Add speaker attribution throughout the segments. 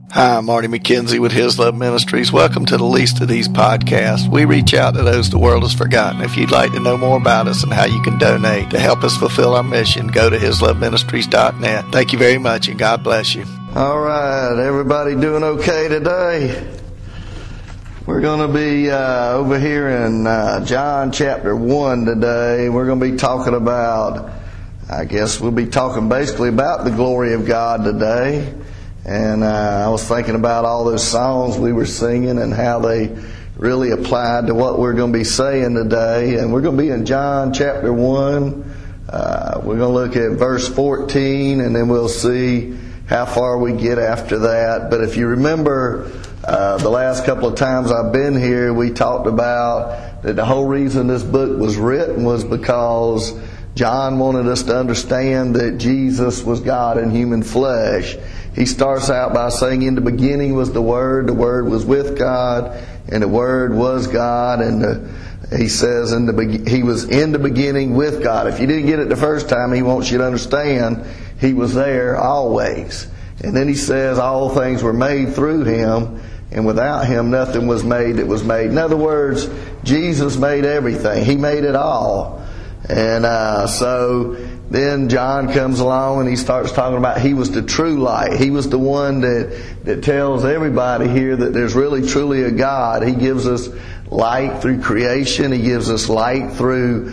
Speaker 1: Hi, I'm Marty McKenzie with His Love Ministries. Welcome to the Least of These podcasts. We reach out to those the world has forgotten. If you'd like to know more about us and how you can donate to help us fulfill our mission, go to hisloveministries.net. Thank you very much, and God bless you. All right, everybody doing okay today? We're going to be over here in John chapter 1 today. We're going to be talking about, we'll be talking basically about the glory of God today. And I was thinking about all those songs we were singing and how they really applied to what we're going to be saying today. And we're going to be in John chapter 1. We're going to look at verse 14, and then we'll see how far we get after that. But if you remember the last couple of times I've been here, we talked about that the whole reason this book was written was because John wanted us to understand that Jesus was God in human flesh. He starts out by saying, in the beginning was the Word was with God, and the Word was God, and he says he was in the beginning with God. If you didn't get it the first time, he wants you to understand he was there always. And then he says all things were made through him, and without him nothing was made that was made. In other words, Jesus made everything. He made it all. And so then John comes along and he starts talking about he was the true light. He was the one that tells everybody here that there's really truly a God. He gives us light through creation. He gives us light through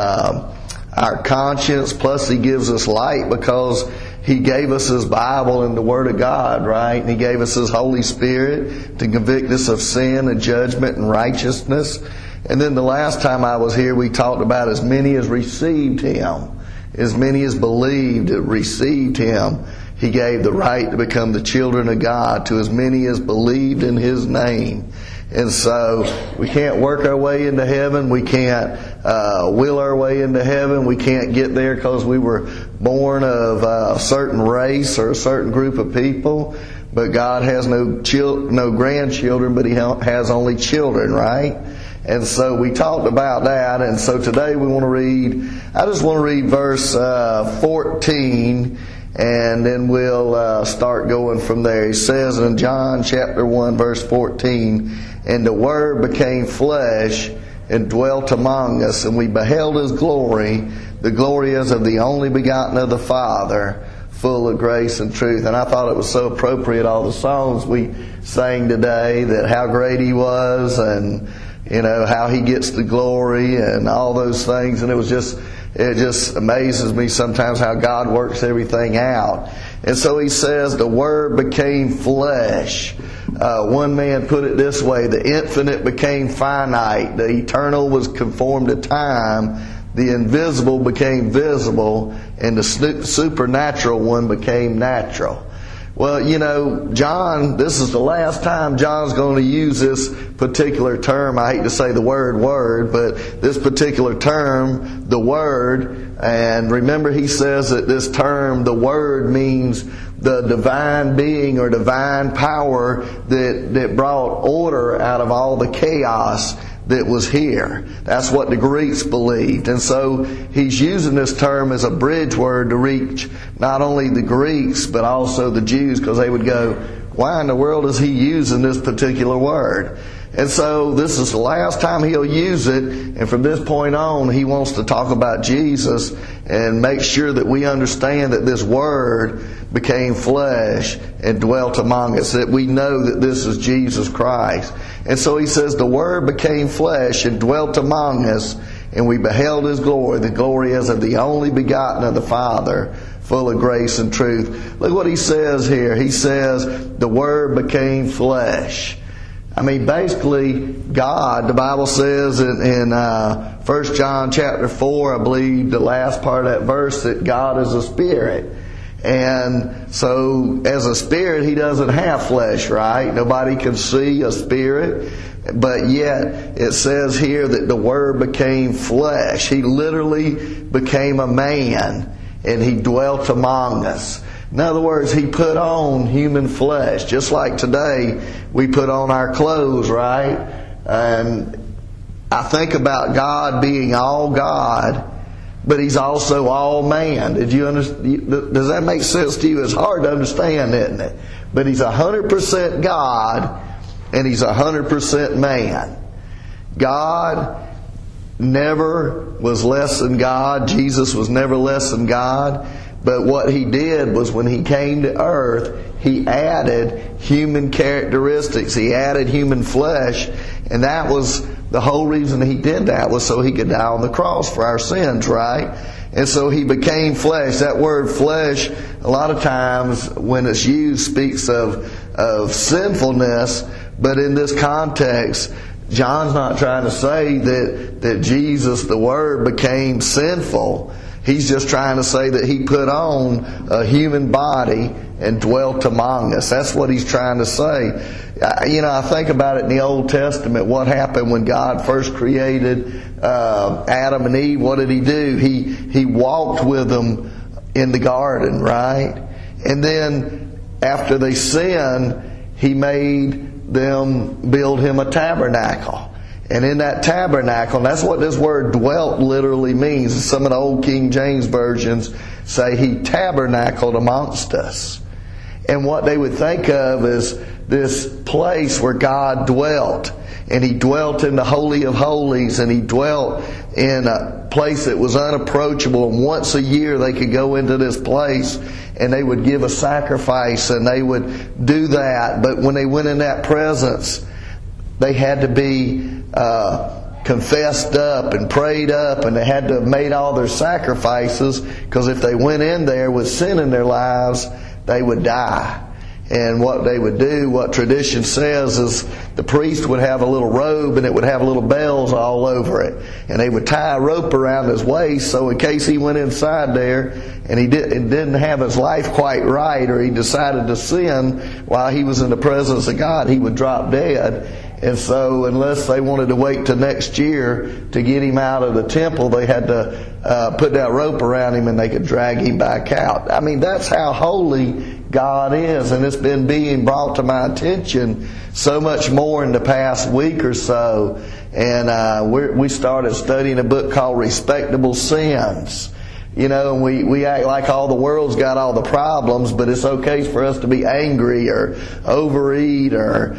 Speaker 1: our conscience. Plus He gives us light because He gave us His Bible and the Word of God, right? And He gave us His Holy Spirit to convict us of sin and judgment and righteousness. And then the last time I was here, we talked about as many as received Him, as many as believed and received Him, He gave the right to become the children of God to as many as believed in His name. And so we can't work our way into heaven. We can't will our way into heaven. We can't get there because we were born of a certain race or a certain group of people. But God has no grandchildren, but He has only children, right? And so we talked about that. And so today we want to read, I just want to read verse 14, and then we'll start going from there. He says in John chapter 1 verse 14, and the Word became flesh and dwelt among us, and we beheld His glory, the glory as of the only begotten of the Father, full of grace and truth. And I thought it was so appropriate, all the songs we sang today, that how great He was, and how He gets the glory and all those things. And it just amazes me sometimes how God works everything out. And so He says the Word became flesh. One man put it this way: the infinite became finite, the eternal was conformed to time, the invisible became visible, and the supernatural one became natural. Well, John, this is the last time John's going to use this particular term. I hate to say the word, but this particular term, the Word. And remember, he says that this term, the Word, means the divine being or divine power that brought order out of all the chaos that was here. That's what the Greeks believed. And so he's using this term as a bridge word to reach not only the Greeks but also the Jews, because they would go, why in the world is he using this particular word? And so this is the last time he'll use it, and from this point on he wants to talk about Jesus and make sure that we understand that this Word became flesh and dwelt among us, that we know that this is Jesus Christ. And so he says the Word became flesh and dwelt among us, and we beheld His glory, the glory as of the only begotten of the Father, full of grace and truth. Look what he says here. He says the Word became flesh. I mean, basically, God, the Bible says in 1 John chapter 4, I believe the last part of that verse, that God is a spirit. And so, as a spirit, He doesn't have flesh, right? Nobody can see a spirit. But yet, it says here that the Word became flesh. He literally became a man, and He dwelt among us. In other words, He put on human flesh. Just like today, we put on our clothes, right? And I think about God being all God, but He's also all man. Did you understand? Does that make sense to you? It's hard to understand, isn't it? But He's 100% God and He's 100% man. God never was less than God. Jesus was never less than God. But what He did was when He came to earth, He added human characteristics. He added human flesh. And that was the whole reason He did that, was so He could die on the cross for our sins, right? And so He became flesh. That word flesh, a lot of times when it's used, speaks of sinfulness. But in this context, John's not trying to say that Jesus, the Word, became sinful. He's just trying to say that He put on a human body and dwelt among us. That's what He's trying to say. I think about it in the Old Testament. What happened when God first created Adam and Eve? What did He do? He walked with them in the garden, right? And then after they sinned, He made them build Him a tabernacle. And in that tabernacle, and that's what this word dwelt literally means. Some of the old King James versions say He tabernacled amongst us. And what they would think of is this place where God dwelt. And He dwelt in the Holy of Holies, and He dwelt in a place that was unapproachable. And once a year they could go into this place and they would give a sacrifice and they would do that. But when they went in that presence, they had to be confessed up and prayed up, and they had to have made all their sacrifices, because if they went in there with sin in their lives, they would die. And what they would do, what tradition says, is the priest would have a little robe and it would have little bells all over it. And they would tie a rope around his waist, so in case he went inside there and he didn't have his life quite right, or he decided to sin while he was in the presence of God, he would drop dead. And so unless they wanted to wait till next year to get him out of the temple, they had to put that rope around him and they could drag him back out. I mean, that's how holy God is. And it's been being brought to my attention so much more in the past week or so. And we started studying a book called Respectable Sins. And we act like all the world's got all the problems, but it's okay for us to be angry or overeat or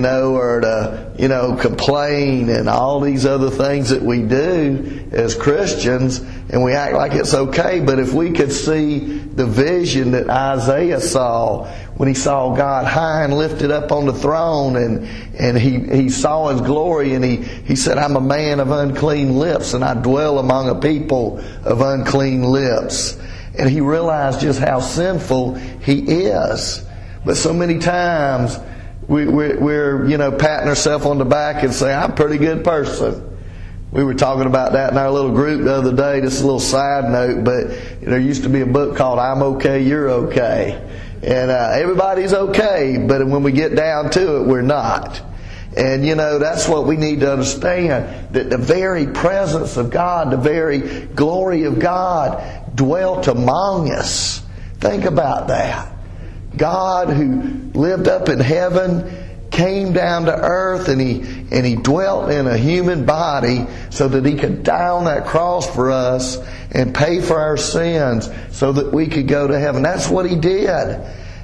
Speaker 1: to, complain and all these other things that we do as Christians, and we act like it's okay. But if we could see the vision that Isaiah saw when he saw God high and lifted up on the throne, and he saw His glory, and he said, I'm a man of unclean lips, and I dwell among a people of unclean lips. And he realized just how sinful he is. But so many times we're patting ourselves on the back and saying, I'm a pretty good person. We were talking about that in our little group the other day. Just a little side note, but there used to be a book called I'm Okay, You're Okay. And everybody's okay, but when we get down to it, we're not. And that's what we need to understand, that the very presence of God, the very glory of God dwelt among us. Think about that. God, who lived up in heaven, came down to earth, and he dwelt in a human body so that He could die on that cross for us and pay for our sins so that we could go to heaven. That's what He did.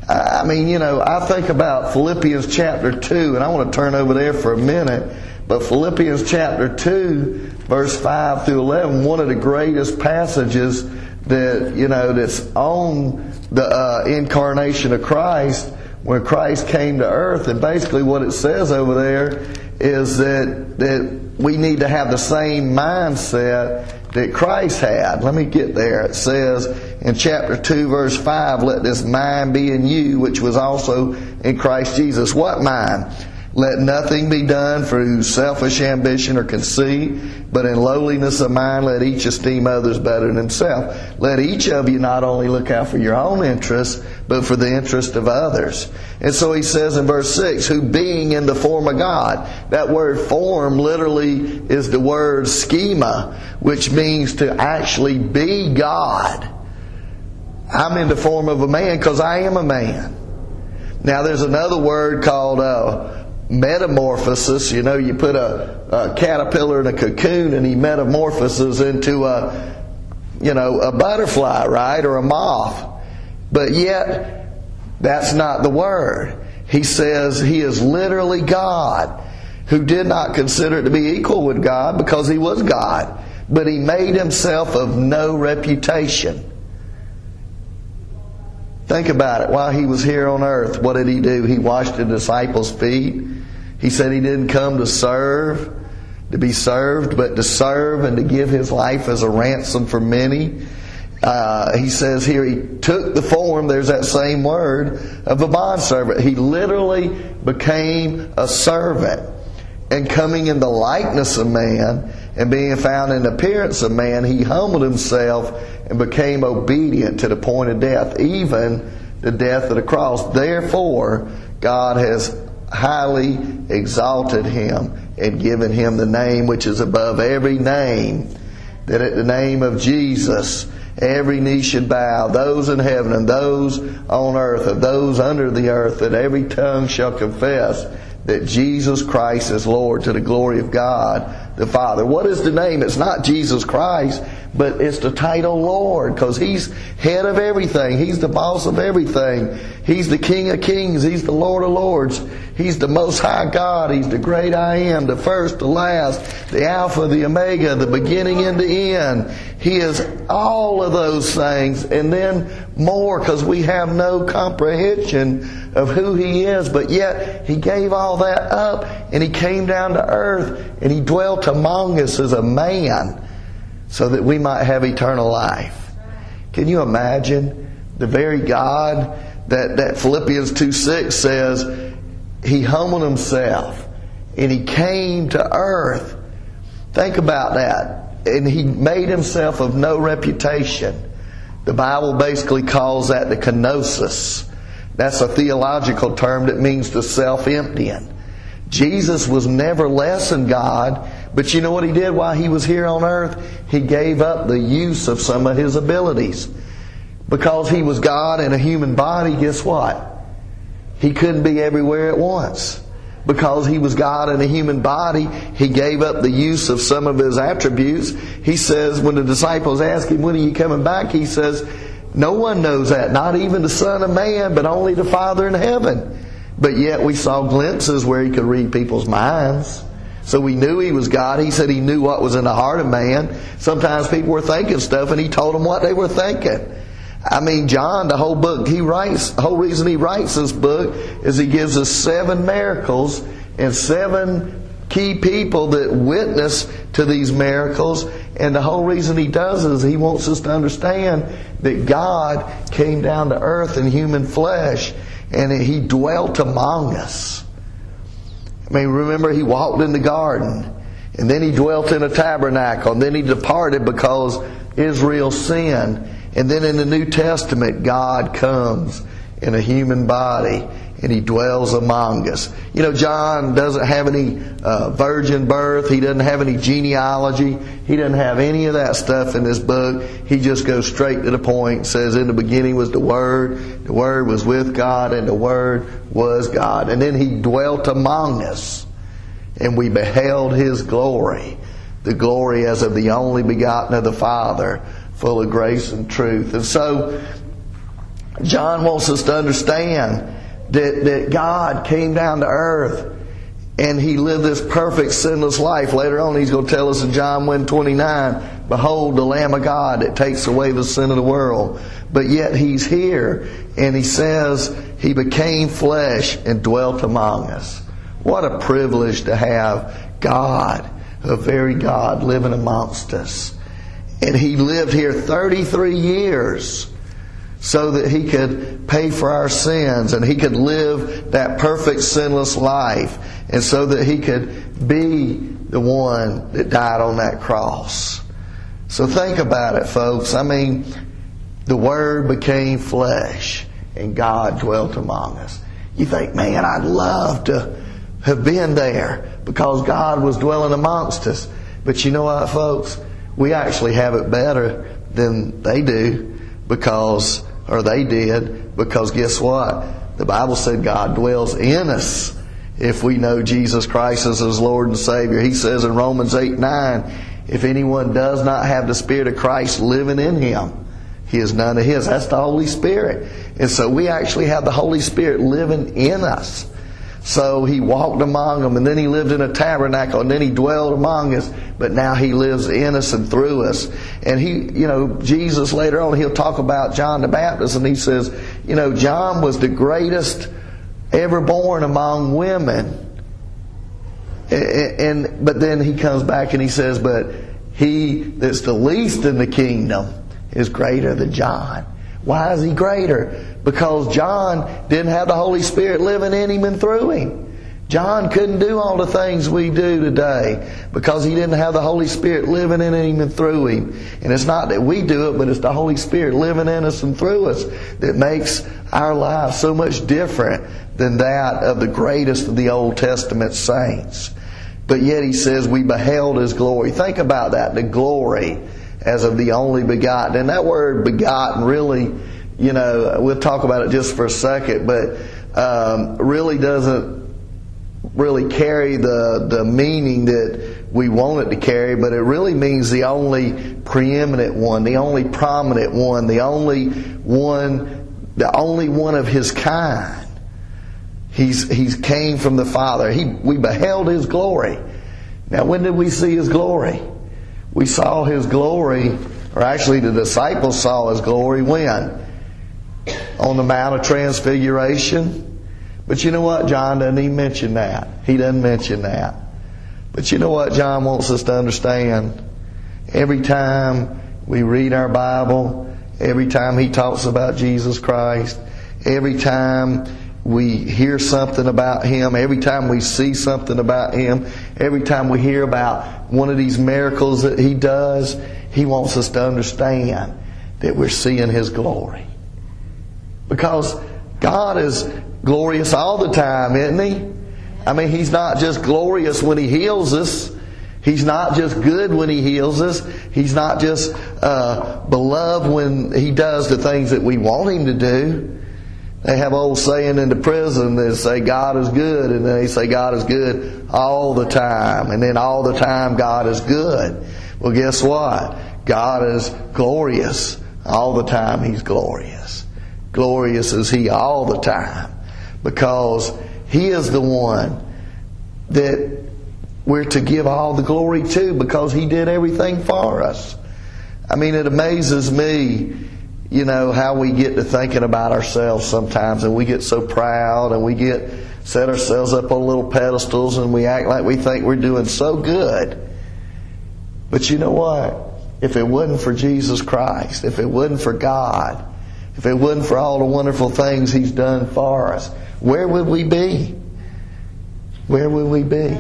Speaker 1: I think about Philippians chapter 2, and I want to turn over there for a minute. But Philippians chapter 2, verse 5 through 11, one of the greatest passages that's on the incarnation of Christ, when Christ came to earth. And basically what it says over there is that we need to have the same mindset that Christ had. Let me get there. It says in chapter 2 verse 5, let this mind be in you, which was also in Christ Jesus. What mind? Let nothing be done through selfish ambition or conceit, but in lowliness of mind let each esteem others better than himself. Let each of you not only look out for your own interests, but for the interest of others. And so he says in verse 6, who being in the form of God. That word form literally is the word schema, which means to actually be God. I'm in the form of a man because I am a man. Now there's another word called metamorphosis. You put a caterpillar in a cocoon and he metamorphoses into a butterfly, right? Or a moth. But yet That's not the Word. He says He is literally God, who did not consider it to be equal with God because He was God. But He made Himself of no reputation. Think about it. While He was here on earth, what did He do? He washed the disciples' feet. He said He didn't come to be served, but to serve and to give His life as a ransom for many. He says here He took the form, there's that same word, of a bondservant. He literally became a servant. And coming in the likeness of man, and being found in appearance of man, He humbled Himself and became obedient to the point of death, even the death of the cross. Therefore, God has highly exalted Him and given Him the name which is above every name, that at the name of Jesus every knee should bow, those in heaven and those on earth and those under the earth, that every tongue shall confess that Jesus Christ is Lord, to the glory of God the Father. What is the name? It's not Jesus Christ, but it's the title Lord, because He's head of everything. He's the boss of everything. He's the King of kings. He's the Lord of lords. He's the Most High God. He's the great I am, the first, the last, the Alpha, the Omega, the beginning and the end. He is all of those things, and then more, because we have no comprehension of who He is. But yet He gave all that up, and He came down to earth, and He dwelt among us as a man, so that we might have eternal life. Can you imagine the very God that Philippians 2:6 says He humbled Himself and He came to earth? Think about that. And He made Himself of no reputation. The Bible basically calls that the kenosis. That's a theological term that means the self-emptying. Jesus was never less than God, but you know what He did while He was here on earth? He gave up the use of some of His abilities. Because He was God in a human body, guess what? He couldn't be everywhere at once. Because He was God in a human body, He gave up the use of some of His attributes. He says, when the disciples ask Him, when are you coming back? He says, no one knows that, not even the Son of Man, but only the Father in heaven. But yet we saw glimpses where He could read people's minds. So we knew He was God. He said He knew what was in the heart of man. Sometimes people were thinking stuff and He told them what they were thinking. I mean, John, the whole book, the whole reason he writes this book is he gives us 7 miracles and 7 key people that witness to these miracles. And the whole reason he does is he wants us to understand that God came down to earth in human flesh and He dwelt among us. I mean, remember He walked in the garden, and then He dwelt in a tabernacle, and then He departed because Israel sinned. And then in the New Testament, God comes in a human body and He dwells among us. You know, John doesn't have any virgin birth. He doesn't have any genealogy. He doesn't have any of that stuff in this book. He just goes straight to the point and says, in the beginning was the Word was with God, and the Word was God. And then He dwelt among us, and we beheld His glory, the glory as of the only begotten of the Father, full of grace and truth. And so John wants us to understand that God came down to earth and He lived this perfect sinless life. Later on He's going to tell us in John 1:29, behold the Lamb of God that takes away the sin of the world. But yet He's here, and He says He became flesh and dwelt among us. What a privilege to have God, a very God, living amongst us. And He lived here 33 years so that He could pay for our sins, and He could live that perfect sinless life, and so that He could be the one that died on that cross. So think about it, folks. I mean, the Word became flesh and God dwelt among us. You think, man, I'd love to have been there because God was dwelling amongst us. But you know what, folks? We actually have it better than they do they did, because guess what? The Bible said God dwells in us if we know Jesus Christ as His Lord and Savior. He says in Romans 8:9, if anyone does not have the Spirit of Christ living in him, he is none of His. That's the Holy Spirit. And so we actually have the Holy Spirit living in us. So He walked among them, and then He lived in a tabernacle, and then He dwelled among us, but now He lives in us and through us. And Jesus later on, He'll talk about John the Baptist, and He says, John was the greatest ever born among women. But then He comes back and He says, but he that's the least in the kingdom is greater than John. Why is he greater? Because John didn't have the Holy Spirit living in him and through him. John couldn't do all the things we do today because he didn't have the Holy Spirit living in him and through him. And it's not that we do it, but it's the Holy Spirit living in us and through us that makes our lives so much different than that of the greatest of the Old Testament saints. But yet He says we beheld His glory. Think about that, the glory as of the only begotten. And that word begotten really, we'll talk about it just for a second, but really doesn't really carry the meaning that we want it to carry, but it really means the only preeminent one, the only prominent one, the only one of His kind. He's came from the Father. We beheld His glory. Now, when did we see His glory? We saw His glory, or actually the disciples saw His glory when? On the Mount of Transfiguration. But you know what? John doesn't even mention that. He doesn't mention that. But you know what John wants us to understand? Every time we read our Bible, every time he talks about Jesus Christ, every time we hear something about Him, every time we see something about Him, every time we hear about one of these miracles that He does, He wants us to understand that we're seeing His glory. Because God is glorious all the time, isn't He? I mean, He's not just glorious when He heals us. He's not just good when He heals us. He's not just beloved when He does the things that we want Him to do. They have an old saying in the prison that say God is good, and they say God is good all the time, and then all the time God is good. Well, guess what? God is glorious all the time. He's glorious. Glorious is He all the time, because He is the one that we're to give all the glory to, because He did everything for us. I mean, it amazes me, how we get to thinking about ourselves sometimes, and we get so proud, and we set ourselves up on little pedestals, and we act like we think we're doing so good. But you know what? If it wasn't for Jesus Christ, if it wasn't for God, if it wasn't for all the wonderful things He's done for us, where would we be? Where would we be?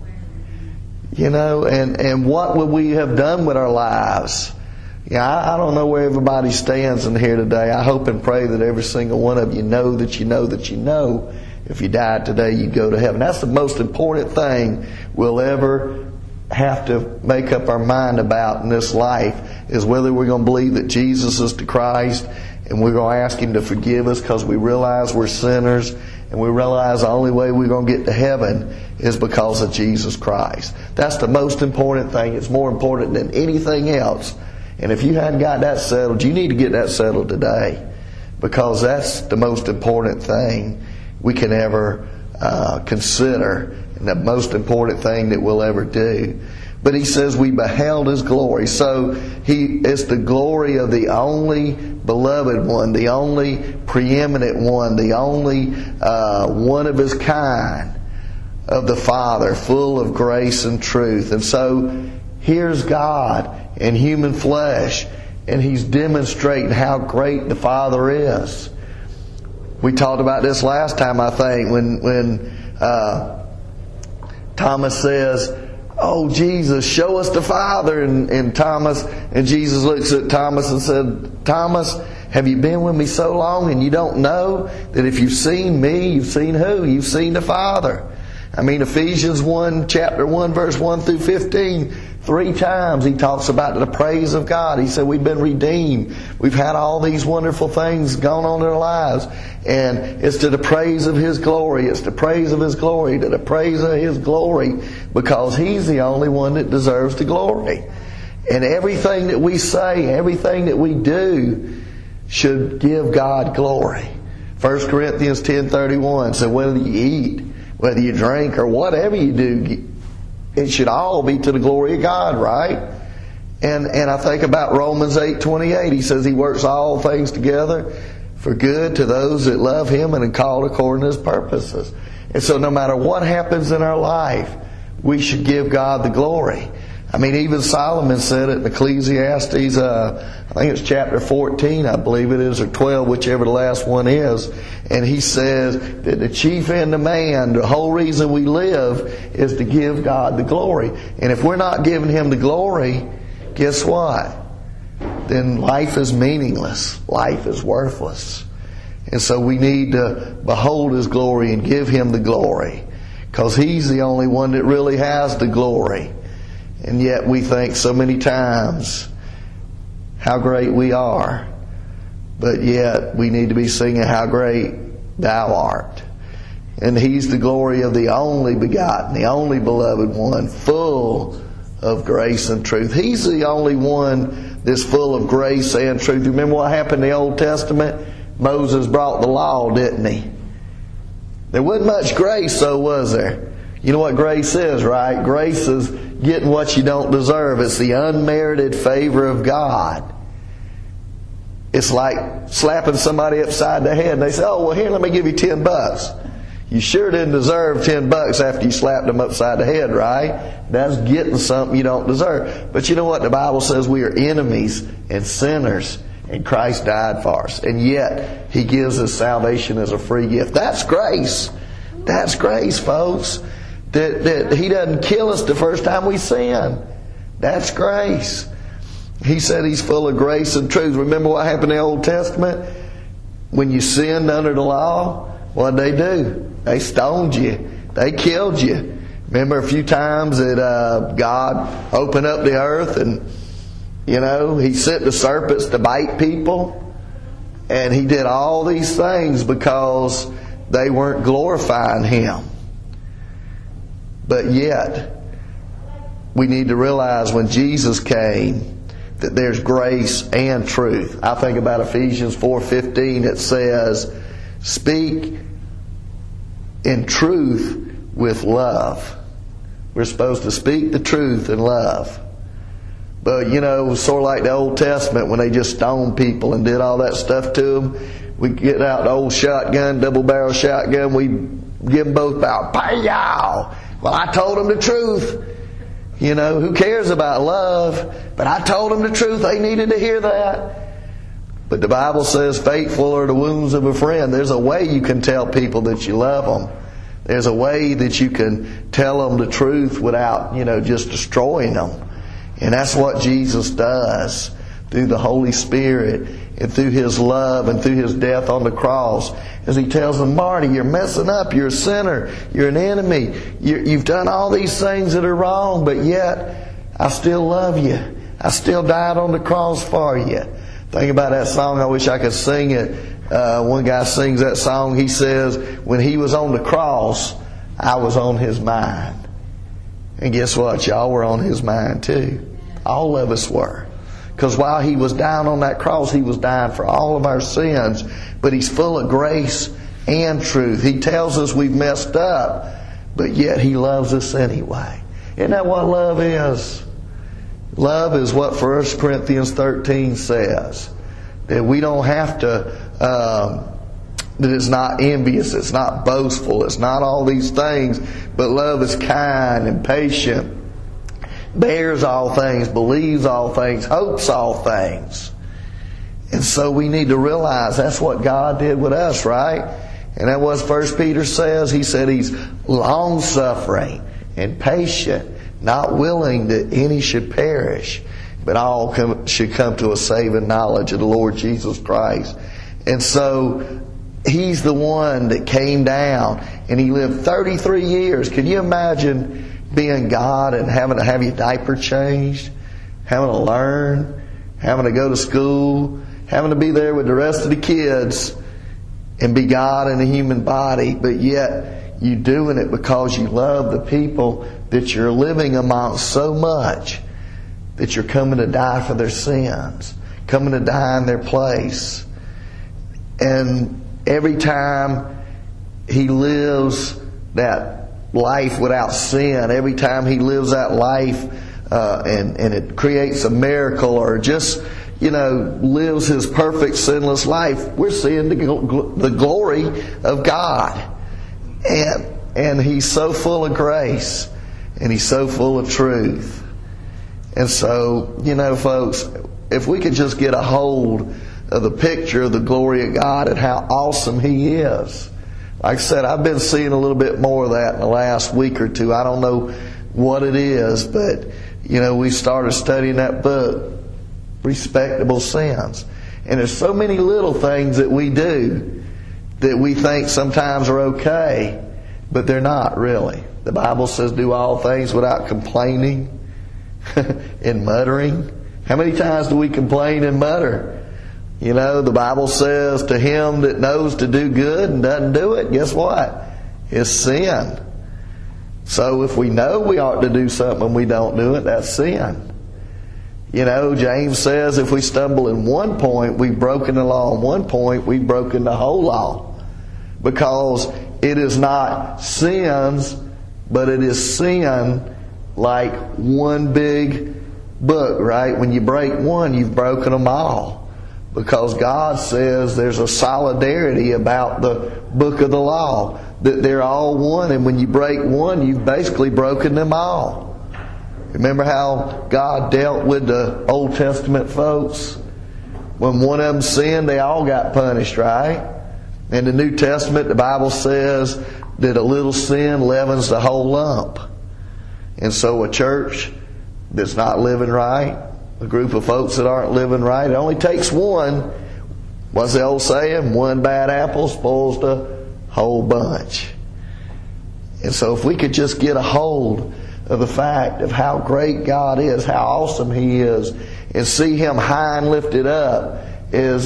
Speaker 1: And what would we have done with our lives? I don't know where everybody stands in here today. I hope and pray that every single one of you know that you know that you know if you died today, you'd go to heaven. That's the most important thing we'll ever have to make up our mind about in this life, is whether we're going to believe that Jesus is the Christ, and we're going to ask Him to forgive us because we realize we're sinners, and we realize the only way we're going to get to heaven is because of Jesus Christ. That's the most important thing. It's more important than anything else. And if you hadn't got that settled, you need to get that settled today, because that's the most important thing we can ever consider, and the most important thing that we'll ever do. But He says we beheld His glory. So it's the glory of the only beloved one, the only preeminent one, the only one of His kind, of the Father, full of grace and truth. And so here's God in human flesh, and He's demonstrating how great the Father is. We talked about this last time, I think, when Thomas says, "Oh, Jesus, show us the Father." And Jesus looks at Thomas and said, "Thomas, have you been with me so long and you don't know that if you've seen me, you've seen who? You've seen the Father." I mean, Ephesians 1, chapter 1, verse 1 through 15, 3 times he talks about the praise of God. He said we've been redeemed. We've had all these wonderful things going on in our lives. And it's to the praise of His glory. It's the praise of His glory, to the praise of His glory, because He's the only one that deserves the glory. And everything that we say, everything that we do should give God glory. 1 Corinthians 10:31 said, whether you eat, whether you drink, or whatever you do, it should all be to the glory of God, right? And I think about Romans 8:28. He says He works all things together for good to those that love Him and are called according to His purposes. And so no matter what happens in our life, we should give God the glory. I mean, even Solomon said it in Ecclesiastes, I think it's chapter 14, I believe it is, or 12, whichever the last one is. And he says that the chief end of man, the whole reason we live, is to give God the glory. And if we're not giving Him the glory, guess what? Then life is meaningless. Life is worthless. And so we need to behold His glory and give Him the glory, because He's the only one that really has the glory. And yet we think so many times how great we are, but yet we need to be singing how great Thou art. And He's the glory of the only begotten, the only beloved one, full of grace and truth. He's the only one that's full of grace and truth. Remember what happened in the Old Testament? Moses brought the law, didn't he? There wasn't much grace, though, was there? You know what grace is, right? Grace is getting what you don't deserve. It's the unmerited favor of God. It's like slapping somebody upside the head and they say, oh, well, here, let me give you $10. You sure didn't deserve $10 after you slapped them upside the head, right? That's getting something you don't deserve. But you know what? The Bible says we are enemies and sinners, and Christ died for us. And yet, He gives us salvation as a free gift. That's grace. That's grace, folks. That He doesn't kill us the first time we sin. That's grace. He said He's full of grace and truth. Remember what happened in the Old Testament? When you sinned under the law, what did they do? They stoned you. They killed you. Remember a few times that God opened up the earth and, He sent the serpents to bite people. And He did all these things because they weren't glorifying Him. But yet, we need to realize when Jesus came that there's grace and truth. I think about Ephesians 4:15. It says, speak in truth with love. We're supposed to speak the truth in love. But, sort of like the Old Testament when they just stoned people and did all that stuff to them. We get out the old shotgun, double-barrel shotgun. We give them both about, pow! Well, I told them the truth. Who cares about love? But I told them the truth. They needed to hear that. But the Bible says, faithful are the wounds of a friend. There's a way you can tell people that you love them. There's a way that you can tell them the truth without, just destroying them. And that's what Jesus does through the Holy Spirit and through His love and through His death on the cross. As He tells them, Marty, you're messing up. You're a sinner. You're an enemy. You've done all these things that are wrong, but yet I still love you. I still died on the cross for you. Think about that song. I wish I could sing it. One guy sings that song. He says, when He was on the cross, I was on His mind. And guess what? Y'all were on His mind too. All of us were. Because while He was dying on that cross, He was dying for all of our sins. But He's full of grace and truth. He tells us we've messed up, but yet He loves us anyway. Isn't that what love is? Love is what 1 Corinthians 13 says. That we don't have to, that it's not envious, it's not boastful, it's not all these things, but love is kind and patient, bears all things, believes all things, hopes all things. And so we need to realize that's what God did with us, right? And that was 1 Peter says. He said He's long-suffering and patient, not willing that any should perish, but all should come to a saving knowledge of the Lord Jesus Christ. And so He's the one that came down and He lived 33 years. Can you imagine being God and having to have your diaper changed, having to learn, having to go to school, having to be there with the rest of the kids and be God in a human body, but yet you doing it because you love the people that you're living amongst so much that you're coming to die for their sins, coming to die in their place.
Speaker 2: And every time he lives that life without sin, every time he lives that life and it creates a miracle, or just, lives his perfect sinless life, we're seeing the glory of God. And he's so full of grace, and he's so full of truth. And so, folks, if we could just get a hold of the picture of the glory of God and how awesome he is. Like I said, I've been seeing a little bit more of that in the last week or two. I don't know what it is, but, we started studying that book, Respectable Sins. And there's so many little things that we do that we think sometimes are okay, but they're not really. The Bible says do all things without complaining and muttering. How many times do we complain and mutter? The Bible says to him that knows to do good and doesn't do it, guess what? It's sin. So if we know we ought to do something and we don't do it, that's sin. James says if we stumble in one point, we've broken the law. In one point, we've broken the whole law. Because it is not sins, but it is sin like one big book, right? When you break one, you've broken them all. Because God says there's a solidarity about the book of the law, that they're all one, and when you break one, you've basically broken them all. Remember how God dealt with the Old Testament folks? When one of them sinned, they all got punished, right? In the New Testament, the Bible says that a little sin leavens the whole lump. And so a church that's not living right, a group of folks that aren't living right, it only takes one. What's the old saying? One bad apple spoils the whole bunch. And so if we could just get a hold of the fact of how great God is, how awesome he is, and see him high and lifted up as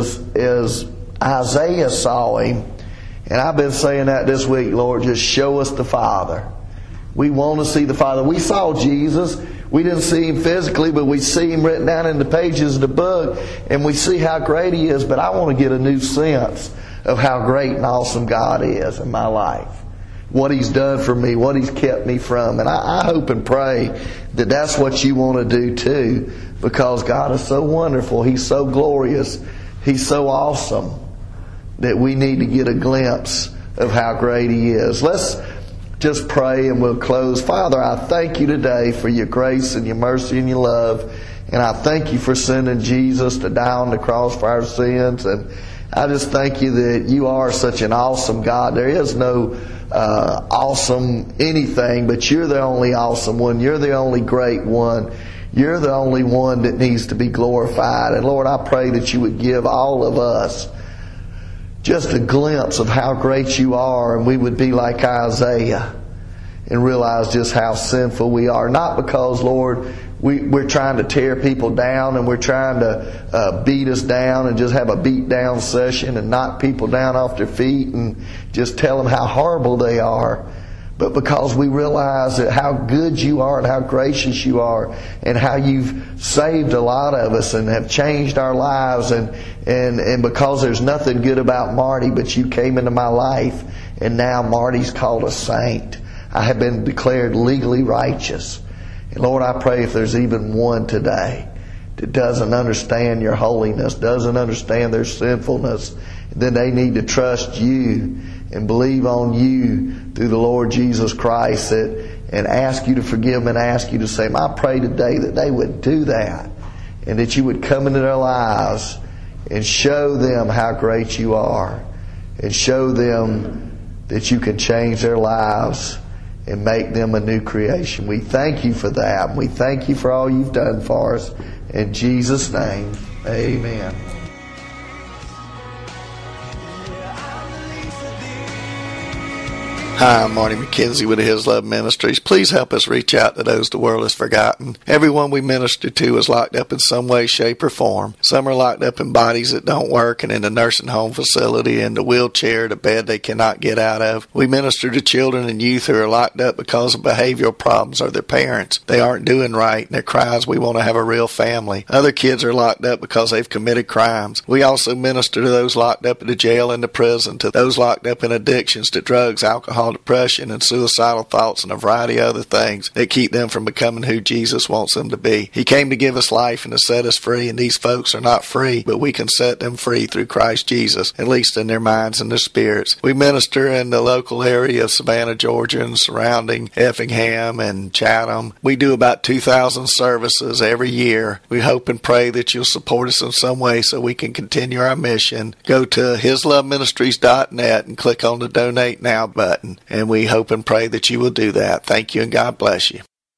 Speaker 2: Isaiah saw him. And I've been saying that this week, Lord, just show us the Father. We want to see the Father. We saw Jesus. We didn't see him physically, but we see him written down in the pages of the book, and we see how great he is. But I want to get a new sense of how great and awesome God is in my life. What he's done for me, what he's kept me from. And I hope and pray that that's what you want to do too, because God is so wonderful. He's so glorious. He's so awesome that we need to get a glimpse of how great he is. Let's just pray and we'll close. Father, I thank you today for your grace and your mercy and your love. And I thank you for sending Jesus to die on the cross for our sins. And I just thank you that you are such an awesome God. There is no awesome anything, but you're the only awesome one. You're the only great one. You're the only one that needs to be glorified. And Lord, I pray that you would give all of us just a glimpse of how great you are, and we would be like Isaiah and realize just how sinful we are. Not because, Lord, we're trying to tear people down and we're trying to beat us down and just have a beat down session and knock people down off their feet and just tell them how horrible they are. But because we realize that how good you are and how gracious you are and how you've saved a lot of us and have changed our lives, and because there's nothing good about Marty, but you came into my life and now Marty's called a saint. I have been declared legally righteous. And Lord, I pray if there's even one today that doesn't understand your holiness, doesn't understand their sinfulness, then they need to trust you and believe on you through the Lord Jesus Christ, and ask you to forgive them and ask you to save them. I pray today that they would do that and that you would come into their lives and show them how great you are and show them that you can change their lives and make them a new creation. We thank you for that. We thank you for all you've done for us. In Jesus' name, amen.
Speaker 1: Hi, I'm Marty McKenzie with His Love Ministries. Please help us reach out to those the world has forgotten. Everyone we minister to is locked up in some way, shape, or form. Some are locked up in bodies that don't work and in a nursing home facility, in the wheelchair, the bed they cannot get out of. We minister to children and youth who are locked up because of behavioral problems or their parents. They aren't doing right, and their cries, we want to have a real family. Other kids are locked up because they've committed crimes. We also minister to those locked up in the jail and the prison, to those locked up in addictions to drugs, alcohol, depression, and suicidal thoughts, and a variety of other things that keep them from becoming who Jesus wants them to be. He came to give us life and to set us free, and these folks are not free, but we can set them free through Christ Jesus, at least in their minds and their spirits. We minister in the local area of Savannah, Georgia, and surrounding Effingham and Chatham. We do about 2,000 services every year. We hope and pray that you'll support us in some way so we can continue our mission. Go to hisloveministries.net and click on the Donate Now button, and we hope and pray that you will do that. Thank you, and God bless you.